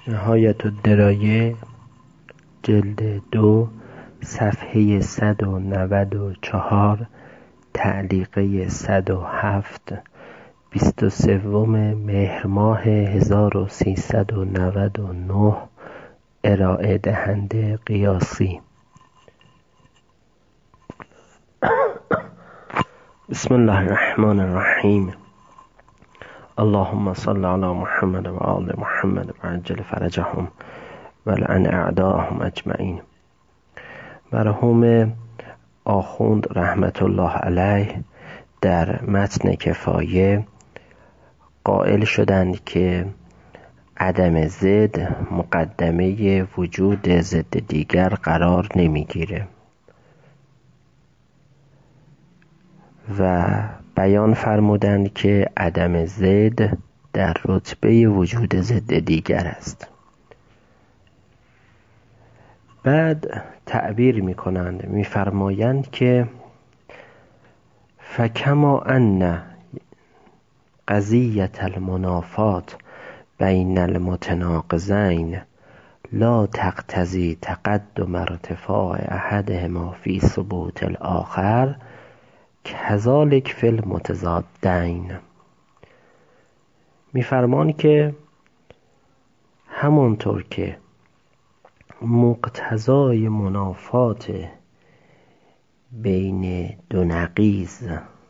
نهایت الدرایه جلد 2 صفحه 194 تعلیقه 107 23 مهر ماه 1399 ارائه دهنده قیاسی. بسم الله الرحمن الرحیم. اللهم صل علی محمد و آل محمد و عجل فرجهم و لعن اعداءهم اجمعین. مرحوم آخوند رحمت الله علیه در متن کفایه قائل شدند که عدم ضد مقدمه وجود ضد دیگر قرار نمیگیره و بیان فرمودند که عدم ضد در رتبه وجود ضد دیگر است. بعد تعبیر میکنند، میفرمایند که فکما ان قضیة المنافات بین المتناقضین لا تقتضی تقدم ارتفاع احدهما فی ثبوت الاخر کذالک فی المتضادین. میفرمایند که همونطور که مقتضای منافات بین دو نقیض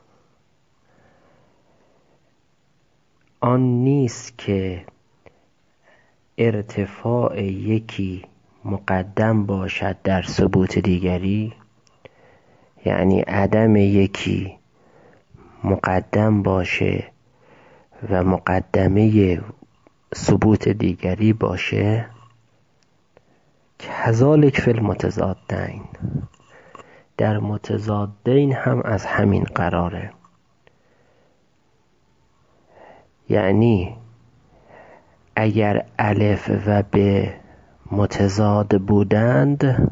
آن نیست که ارتفاع یکی مقدم باشد در ثبوت دیگری، یعنی عدم یکی مقدم باشه و مقدمه ثبوت دیگری باشه، کذالک فی المتضادین، در متضادین هم از همین قراره. یعنی اگر الف و ب متضاد بودند،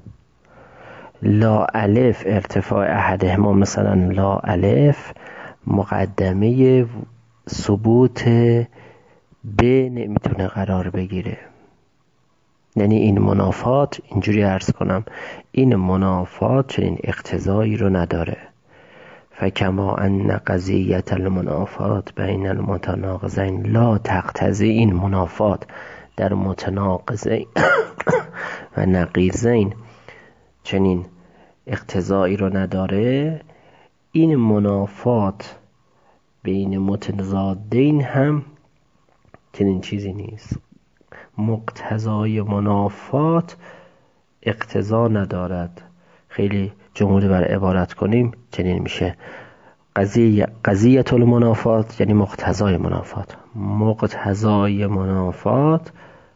لا الف ارتفاع احدهما مثلا لا الف مقدمه ثبوت ب نمیتونه قرار بگیره. یعنی این منافات، اینجوری عرض کنم، این منافات چنین اقتضایی رو نداره. فکما ان قضیة المنافات بین المتناقضین لا تقتضی، این منافات در متناقضین و نقیضین چنین اقتضایی رو نداره. این منافات بین متضادین هم چنین چیزی نیست. مقتضای منافات اقتضا ندارد. خیلی جمله بر عبارت کنیم چنین میشه: قضیة المنافات یعنی مقتضای منافات. مقتضای منافات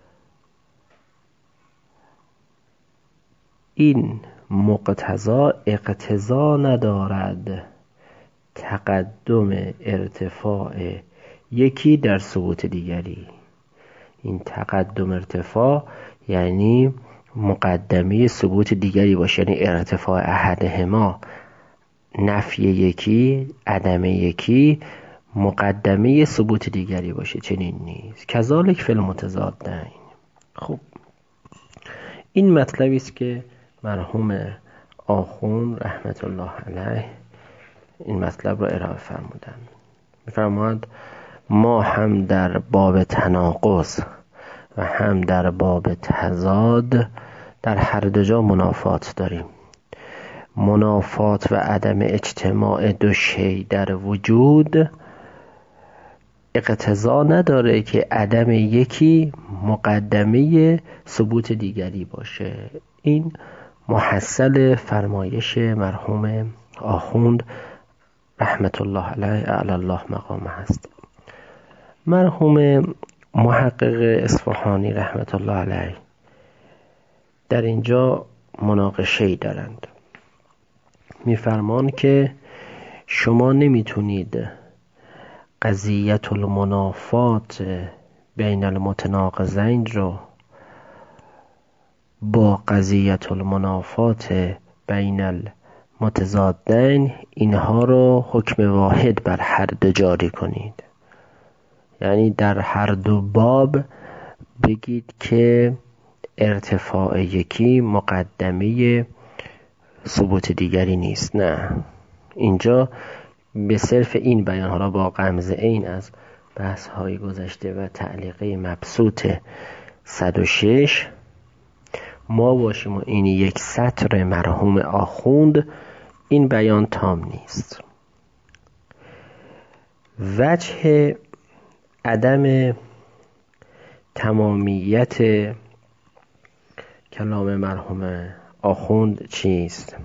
این مقتضا اقتضا ندارد تقدم ارتفاع یکی در ثبوت دیگری. این تقدم ارتفاع یعنی مقدمه ثبوت دیگری باشه، یعنی ارتفاع احدهما، نفی یکی، عدم یکی، مقدمه ثبوت دیگری باشه، چنین نیست. کذالک فی المتضادین. خب این مطلبی است که مرحوم آخوند رحمت الله علیه این مطلب را ارائه فرمودند. می‌فرمایند ما هم در باب تناقض و هم در باب تضاد در هر دو جا منافات داریم. منافات و عدم اجتماع دو شی در وجود اقتضا نداره که عدم یکی مقدمه ثبوت دیگری باشه. این محصل فرمایش مرحوم آخوند رحمت الله علیه اعلی الله مقامه هست. مرحوم محقق اصفهانی رحمت الله علیه در اینجا مناقشه‌ای دارند. میفرمان که شما نمیتونید قضیة المنافات بین المتناقضین رو با قضیة المنافات بین المتضادین اینها رو حکم واحد بر هر دو جاری کنید. یعنی در هر دو باب بگید که ارتفاع یکی مقدمه ثبوت دیگری نیست. نه، اینجا به صرف این بیان، حالا با غمزه این از بحث های گذشته و تعلیقه مبسوط 106 ما باشیم و این یک سطر مرحوم آخوند، این بیان تام نیست. وجه عدم تمامیت کلام مرحوم آخوند چیست؟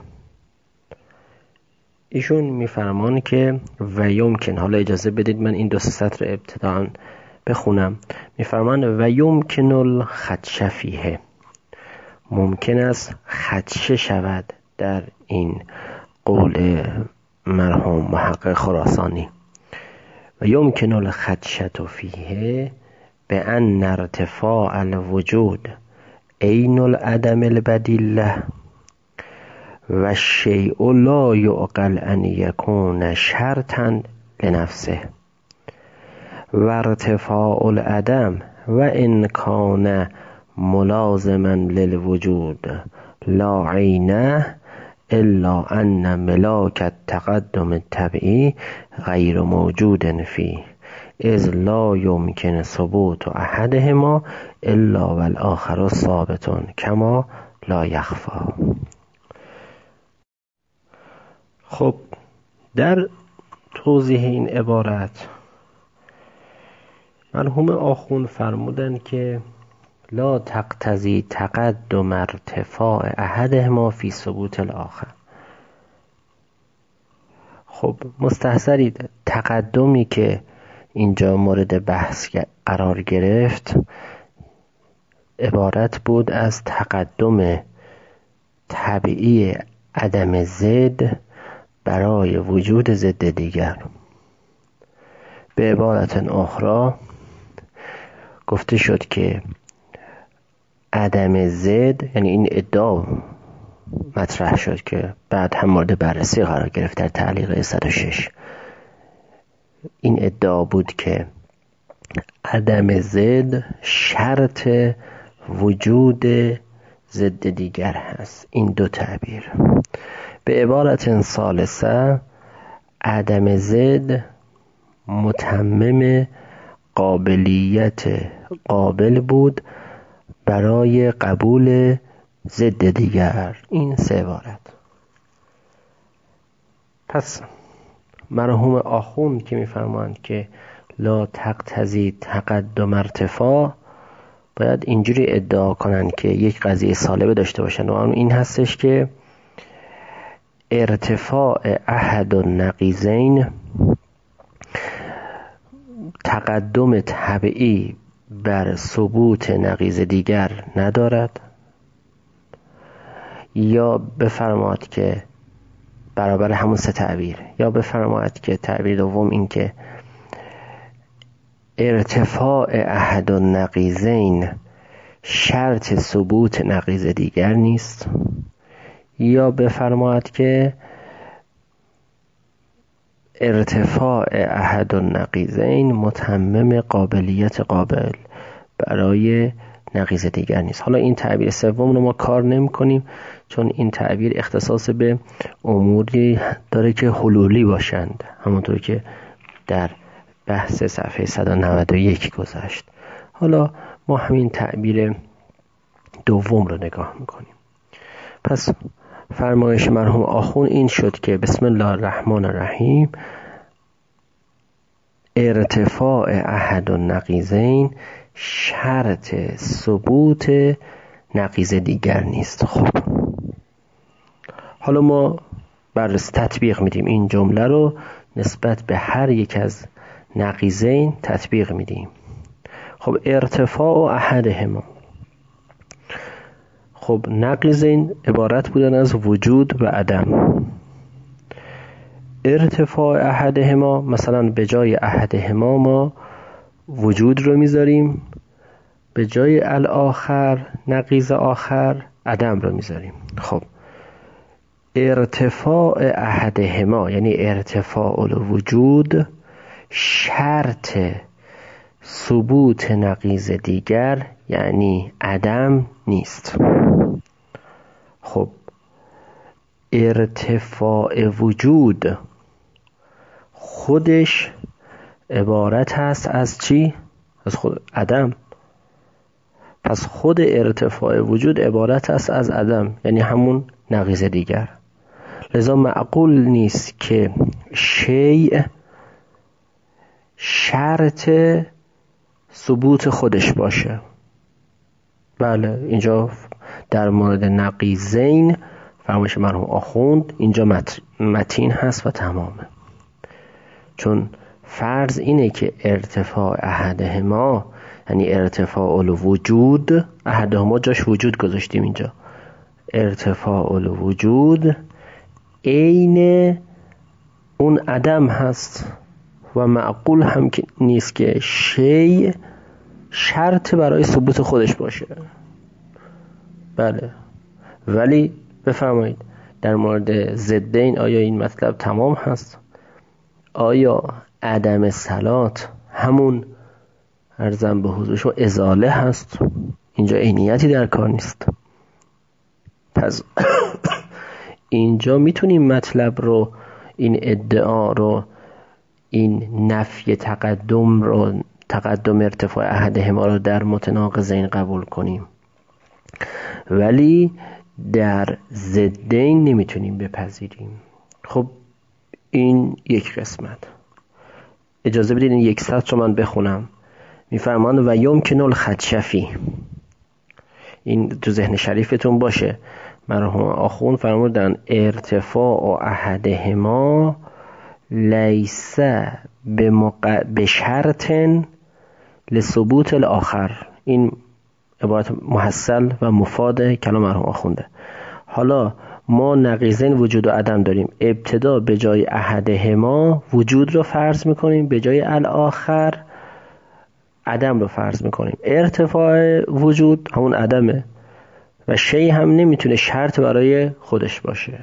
ایشون میفرمان که و یمکن، حالا اجازه بدید من این 2 سطر ابتداء بخونم. میفرمان و یمکن الخدش فیه، ممکن است خدشه شود در این قول مرحوم محقق خراسانی. و یمکن الخدشة فیه به ان ارتفاع الوجود عین العدم البدیل له و الشیء لا یعقل ان یکون شرطا لنفسه و ارتفاع العدم و ان کان ملازما للوجود لا عینه الا ان ملاک التقدم الطبعی غیر موجود فيه اذ لا يمكن ثبوت احدهما الا والآخر ثابت کما لا یخفی. خب در توضیح این عبارت مرحوم آخوند فرمودن که لا تقتضی تقدم ارتفاع احدهما فی ثبوت الاخر. خب مستحضرید تقدمی که اینجا مورد بحث قرار گرفت عبارت بود از تقدم طبیعی عدم ضد برای وجود ضد دیگر. به عبارت اخرى گفته شد که عدم ضد، یعنی این ادعا مطرح شد که بعد هم مورد بررسی قرار گرفت در تعلیق 106. این ادعا بود که عدم ضد شرط وجود ضد دیگر هست. این 2 تعبیر. به عبارت ثالثه عدم ضد متمم قابلیت قابل بود برای قبول ضد دیگر. این 3 عبارت. پس مرحوم آخوند که میفرمایند که لا تقتضی تقدم ارتفاع، باید اینجوری ادعا کنند که یک قضیه سالبه داشته باشند و اون این هستش که ارتفاع احد النقیضین تقدم طبیعی بر ثبوت نقیض دیگر ندارد، یا بفرماید که برابر همون 3 تعبیر، یا بفرماید که تعبیر دوم این که ارتفاع احد النقیضین شرط ثبوت نقیض دیگر نیست، یا بفرماید که ارتفاع احد النقیضین متمم قابلیت قابل برای نقیض دیگر نیست. حالا این تعبیر سوم رو ما کار نمی کنیم چون این تعبیر اختصاص به اموری داره که حلولی باشند، همونطور که در بحث صفحه 191 گذشت. حالا ما همین تعبیر دوم رو نگاه میکنیم. پس فرمایش مرحوم آخوند این شد که بسم الله الرحمن الرحیم ارتفاع احد النقیضین شرط ثبوت نقیض دیگر نیست. خب حالا ما بررسی تطبیق میدیم این جمله رو نسبت به هر یک از نقیضین تطبیق میدیم. خب ارتفاع احدهما، خب نقیضین عبارت بودن از وجود و عدم. ارتفاع احدهما مثلا به جای احدهما ما وجود رو میذاریم، به جای الاخر نقیض آخر عدم رو میذاریم. خب ارتفاع احدهما یعنی ارتفاع الوجود شرط ثبوت نقیض دیگر یعنی عدم نیست. خب ارتفاع وجود خودش عبارت هست از چی؟ از خود عدم. پس خود ارتفاع وجود عبارت است از عدم، یعنی همون نقیض دیگر. لذا معقول نیست که شیء شرط ثبوت خودش باشه. بله اینجا در مورد نقیضین فرمایش مرحوم آخوند اینجا متین هست و تمامه. چون فرض اینه که ارتفاع احدهما یعنی ارتفاع الوجود، احدهما جاش وجود گذاشتیم اینجا، ارتفاع الوجود عین اون عدم هست و معقول هم نیست که شیء شرط برای ثبوت خودش باشه. بله ولی بفرمایید در مورد ضدین آیا این مطلب تمام هست؟ آیا عدم صلات همون عرضم به حضورشون ازاله هست؟ اینجا عینیتی در کار نیست. پس اینجا میتونیم مطلب رو، این ادعا رو، این نفی تقدم ارتفاع احدهما رو در متناقضین قبول کنیم، ولی در ضدین نمیتونیم بپذیریم. خب این یک قسمت. اجازه بدید این یک سطر رو من بخونم. میفرمان و یمکن الخدشفی، این تو ذهن شریفتون باشه. مرحوم آخوند فرمودن ارتفاع احدهما لیس بشرط لثبوت الاخر. این عبارت محصل و مفاد کلام مرحوم آخونده. حالا ما نقیضین وجود و عدم داریم. ابتدا به جای احدهما وجود رو فرض میکنیم، به جای الاخر عدم رو فرض میکنیم. ارتفاع وجود همون عدمه و شیء هم نمیتونه شرط برای خودش باشه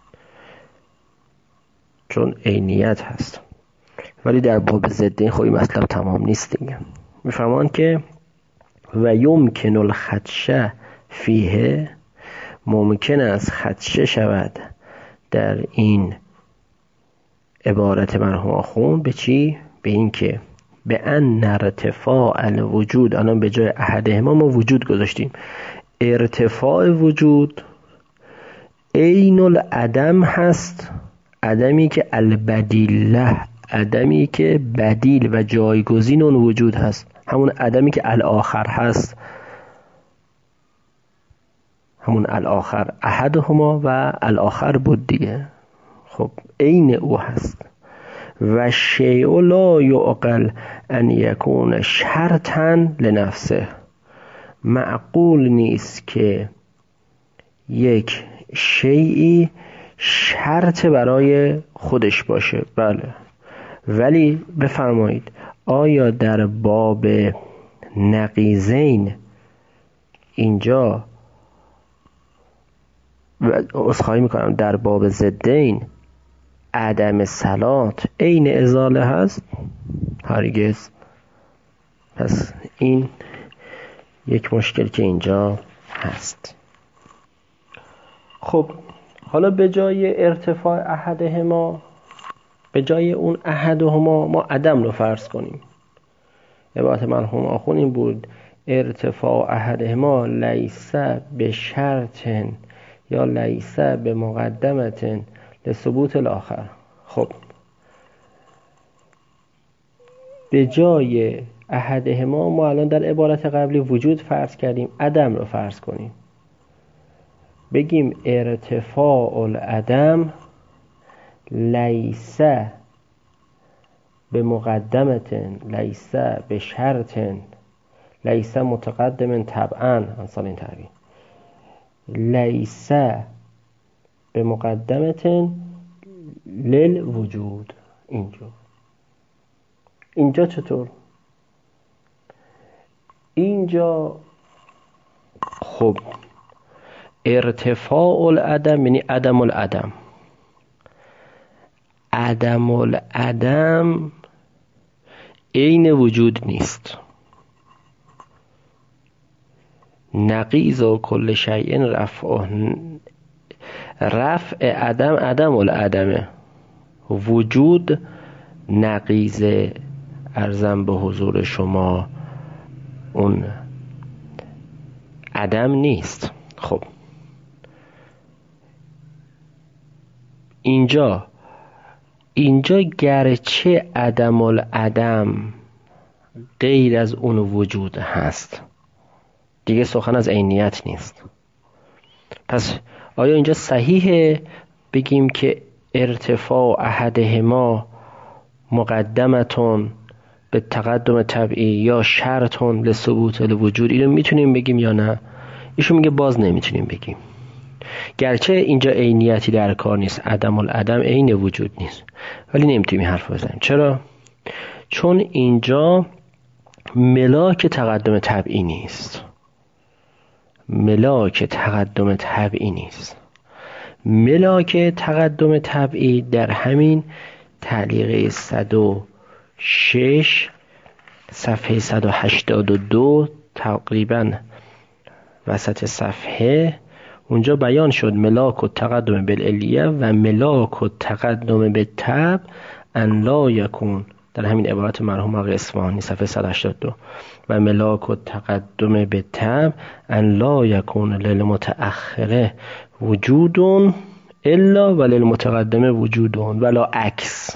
چون عینیت هست. ولی در باب ضدین خب این مطلب تمام نیست دیگه. میفرمان که و یمکن الخدشه فیه، ممکن است خدشه شود در این عبارت مرحوم آخوند. به چی؟ به این که به ان ارتفاع الوجود، الان به جای احدهما ما وجود گذاشتیم، ارتفاع وجود عین العدم هست، عدمی که البدیله، عدمی که بدیل و جایگزین اون وجود هست، همون عدمی که الاخر هست، همون الاخر احدهما و الاخر بود دیگه. خب عین او هست. و شیء لا یعقل ان یکون شرطا لنفسه، معقول نیست که یک شیئی شرط برای خودش باشه. بله ولی بفرمایید آیا در باب نقیضین اینجا، عذرخواهی میکنم، در باب ضدین عدم صلات عین ازاله هست؟ هرگز. پس این یک مشکل که اینجا هست. خب حالا به جای ارتفاع احدهما، به جای اون احدهما ما عدم رو فرض کنیم. عبارت مرحوم آخوند این بود ارتفاع احدهما لیس به شرط یا لیس به مقدمت لثبوت الاخر. خب به جای احدهما ما الان در عبارت قبلی وجود فرض کردیم، عدم رو فرض کنیم. بگیم ارتفاع العدم لیس به مقدمت لیس به شرط لیس متقدم طبعا انصال این تعبیر لیس به مقدمت للوجود. اینجا چطور؟ اینجا خب ارتفاع العدم یعنی عدم العدم، عدم العدم عین وجود نیست. نقیض و کل شیء رفع عدم عدم العدمه، وجود نقیض ارزم به حضور شما اون عدم نیست. خب اینجا گرچه عدم العدم غیر از اون وجود هست، دیگه سخن از عینیت نیست. پس آیا اینجا صحیحه بگیم که ارتفاع احدهما مقدمتون به تقدم طبعی یا شرطون لثبوت الوجود؟ اینو میتونیم بگیم یا نه؟ ایشون میگه باز نمیتونیم بگیم، گرچه اینجا عینیتی در کار نیست، عدم العدم عین وجود نیست، ولی نمیتونیم حرف بزنیم. چرا؟ چون اینجا ملاک تقدم طبعی نیست. ملاک تقدم طبعی در همین تعلیق 106 صفحه 182 تقریبا وسط صفحه اونجا بیان شد ملاک و تقدم بالعلیه و ملاک و تقدم به تب ان لا یکون، در همین عبارت مرحوم آقای اصفهانی صفحه 182 و ملاک و تقدم به تب ان لا یکون للمتأخره وجودون الا وللمتقدم وجودون ولا عکس.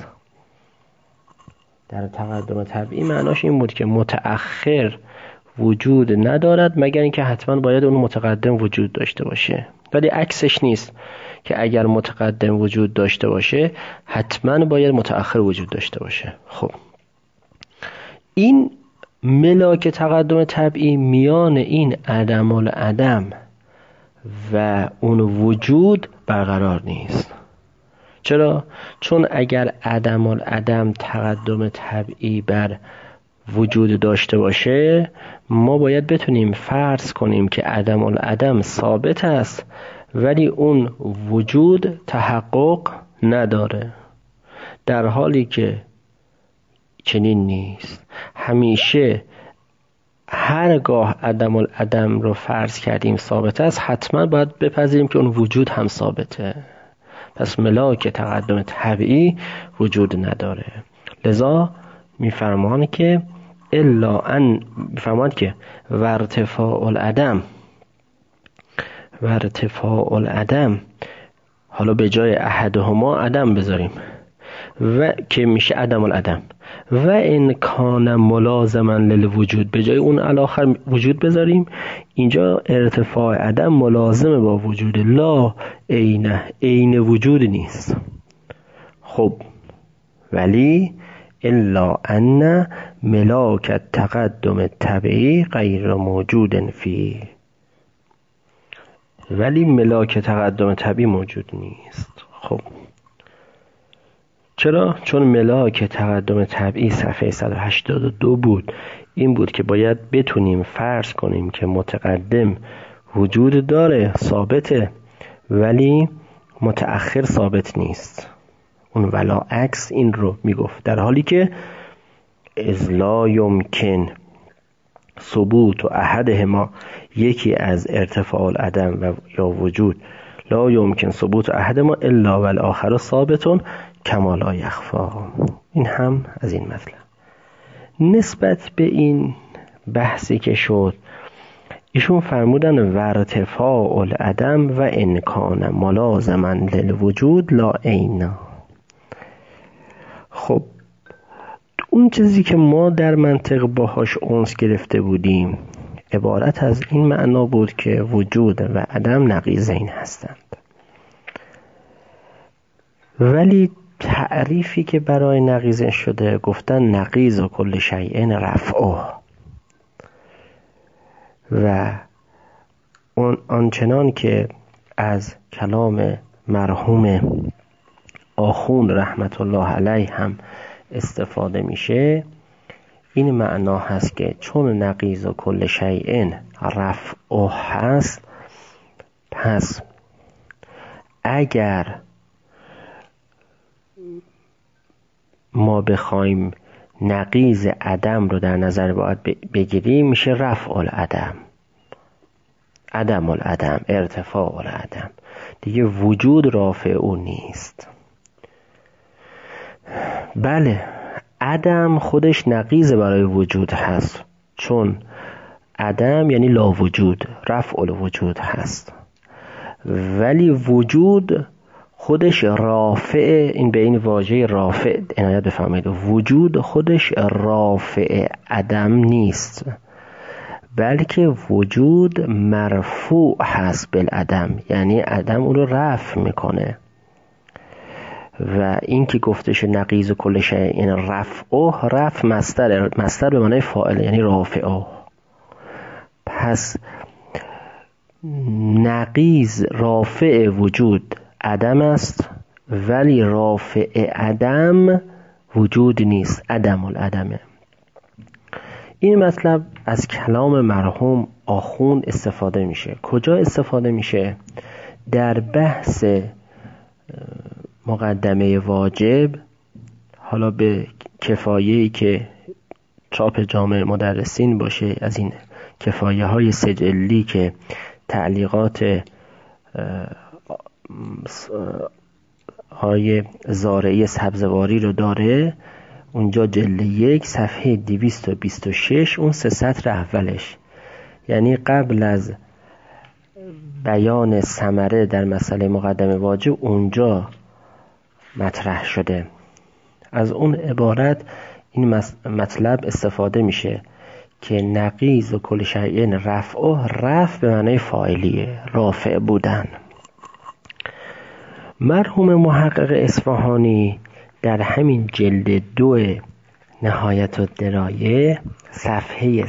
در تقدم طبعی معناش این بود که متأخر وجود ندارد مگر اینکه حتما باید اون متقدم وجود داشته باشه، ولی عکسش نیست که اگر متقدم وجود داشته باشه حتما باید متأخر وجود داشته باشه. خب این ملاک تقدم طبعی میان این عدم العدم و اون وجود برقرار نیست. چرا؟ چون اگر عدم العدم تقدم طبعی بر وجود داشته باشه ما باید بتونیم فرض کنیم که عدم العدم ثابت است ولی اون وجود تحقق نداره، در حالی که چنین نیست. همیشه هرگاه عدم العدم رو فرض کردیم ثابت است حتما باید بپذیریم که اون وجود هم ثابته. پس ملاک تقدم طبعی وجود نداره. لذا میفرمان که الا ان میفرماند که و ارتفاع العدم، حالا به جای احدهما عدم بذاریم و که میشه عدم العدم، و ان کان ملازما للوجود به جای اون الاخر وجود بذاریم. اینجا ارتفاع عدم ملازم با وجود، لا عین وجود نیست. خب ولی الا ان ملاک التقدم طبعی غیر موجود فی، ولی ملاک تقدم طبعی موجود نیست. خب چرا؟ چون ملاک تقدم طبعی صفحه 182 بود، این بود که باید بتونیم فرض کنیم که متقدم وجود داره ثابته ولی متأخر ثابت نیست. اون ولا عکس این رو میگفت، در حالی که اذ لا یمکن ثبوت و احدهما، یکی از ارتفاع العدم و یا وجود، لا یمکن ثبوت احدهما الا والآخر ثابتون کما لا یخفا. این هم از این مطلب. نسبت به این بحثی که شد ایشون فرمودن و ارتفاع العدم و ان کان ملازما للوجود لا عین. خب اون چیزی که ما در منطق باهاش انس گرفته بودیم عبارت از این معنا بود که وجود و عدم نقیضین هستند، ولی تعریفی که برای نقیض شده گفتن نقیض و کل شیء رفعه، و آنچنان که از کلام مرحوم آخوند رحمت الله علیه هم استفاده میشه این معنا هست که چون نقیض و کل شیء رفعه هست، پس اگر ما بخوایم نقیض عدم رو در نظر باید بگیریم، میشه رفع العدم، عدم العدم، ارتفاع العدم. دیگه وجود رافع او نیست. بله، عدم خودش نقیض برای وجود هست، چون عدم یعنی لا وجود، رفع الوجود هست. ولی وجود خودش رافع، این به این واژه رافع عنایت بفرمایید، وجود خودش رافع عدم نیست، بلکه وجود مرفوع هست بالعدم، یعنی عدم اون رو رفع میکنه. و این که گفتش نقیض کل شیء، این رفع مصدر به معنای فاعل، یعنی رافعه. پس نقیض رافع وجود عدم است، ولی رافع عدم وجود نیست، عدم العدمه. این مطلب از کلام مرحوم آخوند استفاده میشه. کجا استفاده میشه؟ در بحث مقدمه واجب، حالا به کفایه‌ای که چاپ جامع مدرسین باشه، از این کفایه های سجلی که تعلیقات های زارعی سبزواری رو داره، اونجا جلد 1 صفحه 226 اون 3 سطر اولش، یعنی قبل از بیان ثمره در مسئله مقدمه واجب اونجا مطرح شده. از اون عبارت این مطلب استفاده میشه که نقیض و کل شیء رفع به معنای فاعلیه، رافع بودن. مرحوم محقق اصفهانی در همین جلد 2 نهایت الدرایه صفحه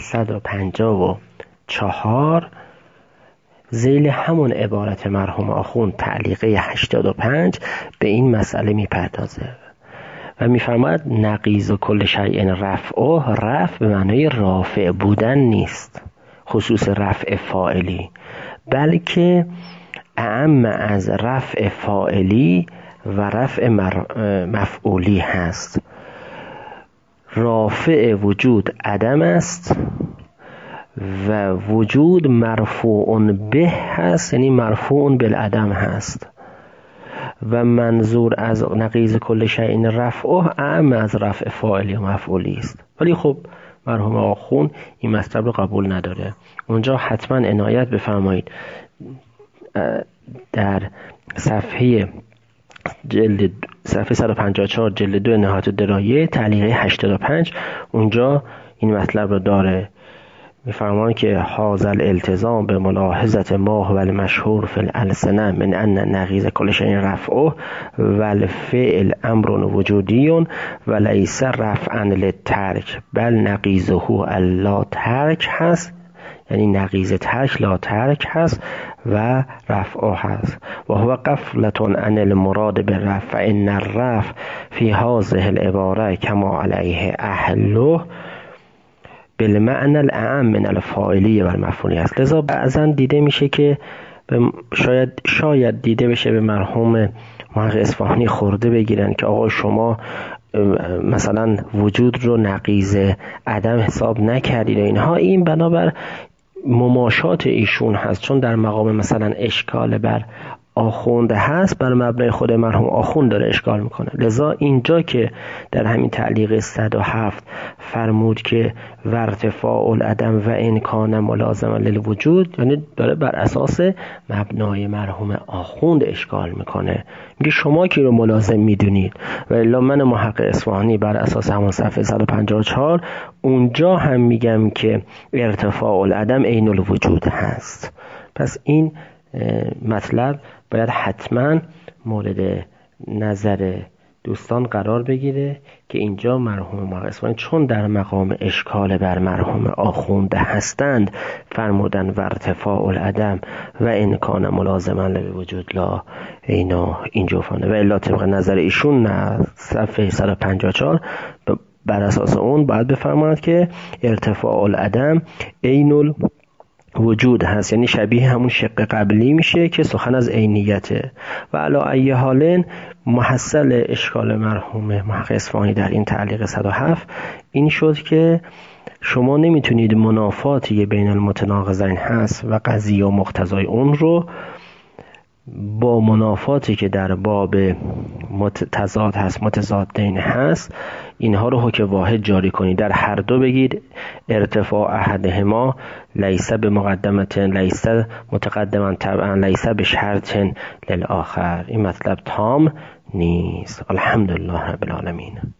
154 ذیل همون عبارت مرحوم آخوند تعلیقه 85 به این مسئله میپردازه و میفرماید نقیض و کل شیء رفع به معنای رافع بودن نیست، خصوص رفع فاعلی، بلکه اعم از رفع فاعلی و رفع مفعولی هست. رافع وجود عدم است و وجود مرفوع به هست، یعنی مرفوع بالعدم هست. و منظور از نقیض کل شیء رفعه اعم از رفع فاعلی و مفعولی است. ولی خب مرحوم آخوند این مطلب رو قبول نداره. اونجا حتما عنایت بفرمایید، در صفحه 154 جلد 2 نهایت الدرایه تعلیقه 85 اونجا این مطلب رو داره. میفرمان که حاصل الالتزام به ملاحظت ما هو المشهور فی الالسنه من ان نقیض کل شیء رفعه و الفعل امر وجودی و لیس رفعا للترک بل نقیضه الا ترک هست، یعنی نقیض ترک لا ترک هست و رفعه هست. و هو غفلة عن المراد بالرفع ان الرفع فی هذه العباره کما علیه اهله بالمعنى الاعم من الفاعلی و المفعولی است. لذا بعضا دیده میشه که شاید دیده بشه به مرحوم محقق اصفهانی خورده بگیرن که آقا شما مثلا وجود رو نقیض عدم حساب نکردید و اینها. این بنابر مماشات ایشون هست، چون در مقام مثلا اشکال بر آخوند هست، بر مبنای خود مرحوم آخوند داره اشکال میکنه. لذا اینجا که در همین تعلیق 107 فرمود که ورتفاع العدم و ان کان ملازما للوجود، یعنی داره بر اساس مبنای مرحوم آخوند اشکال میکنه. میگه شما کی رو ملازم میدونید؟ و الا من محقق اصفهانی بر اساس همون صفحه 154 اونجا هم میگم که ارتفاع العدم عین الوجود هست. پس این مطلب باید حتما مورد نظر دوستان قرار بگیره که اینجا مرحوم محقق اصفهانی چون در مقام اشکال بر مرحوم آخوند هستند فرمودن و ارتفاع العدم و ان کان ملازما للوجود لا اینجا فانه و الا طبق نظر ایشون نه. صفحه 154 بر اساس اون باید بفرماند که ارتفاع العدم عین وجود هست، یعنی شبیه همون شق قبلی میشه که سخن از عینیته. و علی ای حال محصل اشکال مرحوم محقق اصفهانی در این تعلیق 107 این شد که شما نمیتونید منافاتی بین المتناقضین هست و قضیه و مقتضای اون رو با منافاتی که در باب تضاد هست، متضادین هست، اینها رو حکم واحد جاری کنید. در هر دو بگید ارتفاع احدهما لیس به مقدمت، لیس متقدما طبعا، لیس به شرط للآخر. این مطلب تام نیست. الحمدلله رب العالمین.